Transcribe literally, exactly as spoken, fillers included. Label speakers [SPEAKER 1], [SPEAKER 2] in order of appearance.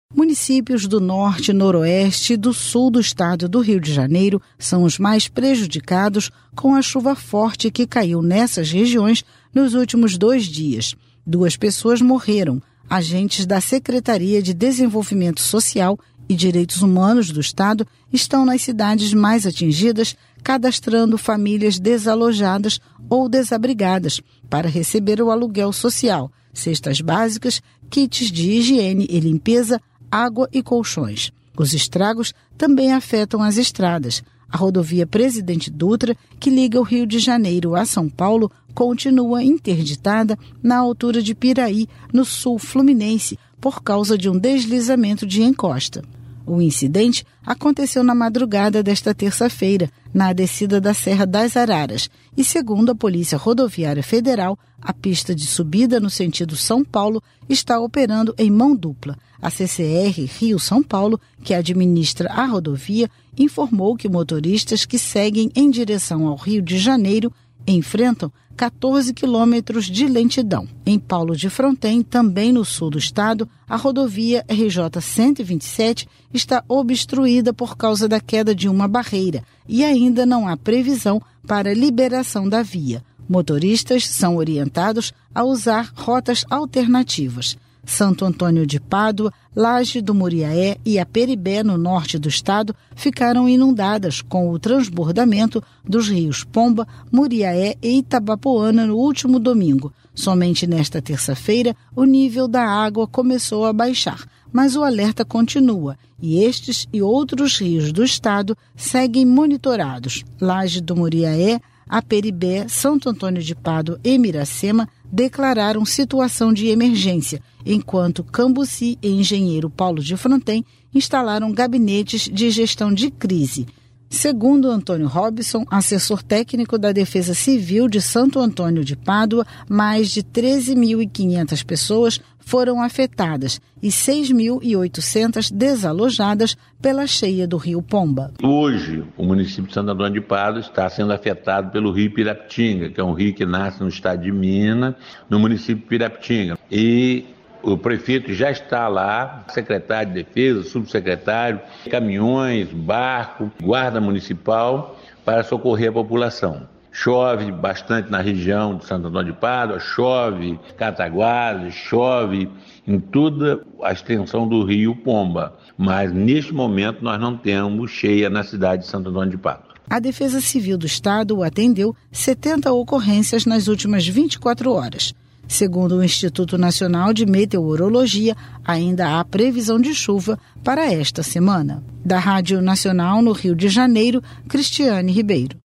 [SPEAKER 1] Municípios do norte, noroeste e do sul do estado do Rio de Janeiro são os mais prejudicados com a chuva forte que caiu nessas regiões nos últimos dois dias. Duas pessoas morreram. Agentes da Secretaria de Desenvolvimento Social e Direitos Humanos do estado estão nas cidades mais atingidas, cadastrando famílias desalojadas ou desabrigadas para receber o aluguel social, cestas básicas, kits de higiene e limpeza, água e colchões. Os estragos também afetam as estradas. A rodovia Presidente Dutra, que liga o Rio de Janeiro a São Paulo, continua interditada na altura de Piraí, no sul fluminense, por causa de um deslizamento de encosta. O incidente aconteceu na madrugada desta terça-feira, na descida da Serra das Araras, e segundo a Polícia Rodoviária Federal, a pista de subida no sentido São Paulo está operando em mão dupla. A C C R Rio-São Paulo, que administra a rodovia, informou que motoristas que seguem em direção ao Rio de Janeiro enfrentam quatorze quilômetros de lentidão. Em Paulo de Fronten, também no sul do estado, a rodovia R J cento e vinte e sete está obstruída por causa da queda de uma barreira e ainda não há previsão para liberação da via. Motoristas são orientados a usar rotas alternativas. Santo Antônio de Pádua, Laje do Muriaé e Aperibé, no norte do estado, ficaram inundadas com o transbordamento dos rios Pomba, Muriaé e Itabapoana no último domingo. Somente nesta terça-feira, o nível da água começou a baixar, mas o alerta continua e estes e outros rios do estado seguem monitorados. Laje do Muriaé, Aperibé, Santo Antônio de Pádua e Miracema declararam situação de emergência, enquanto Cambuci e Engenheiro Paulo de Fronten instalaram gabinetes de gestão de crise. Segundo Antônio Robson, assessor técnico da Defesa Civil de Santo Antônio de Pádua, mais de treze mil e quinhentas pessoas foram afetadas e seis mil e oitocentas desalojadas pela cheia do rio Pomba.
[SPEAKER 2] Hoje, o município de Santo Antônio de Pádua está sendo afetado pelo rio Pirapitinga, que é um rio que nasce no estado de Minas, no município de Pirapitinga. E o prefeito já está lá, secretário de Defesa, subsecretário, caminhões, barco, guarda municipal para socorrer a população. Chove bastante na região de Santo Antônio de Pádua, chove em Cataguases, chove em toda a extensão do rio Pomba. Mas neste momento nós não temos cheia na cidade de Santo Antônio de Pádua.
[SPEAKER 1] A Defesa Civil do Estado atendeu setenta ocorrências nas últimas vinte e quatro horas. Segundo o Instituto Nacional de Meteorologia, ainda há previsão de chuva para esta semana. Da Rádio Nacional no Rio de Janeiro, Cristiane Ribeiro.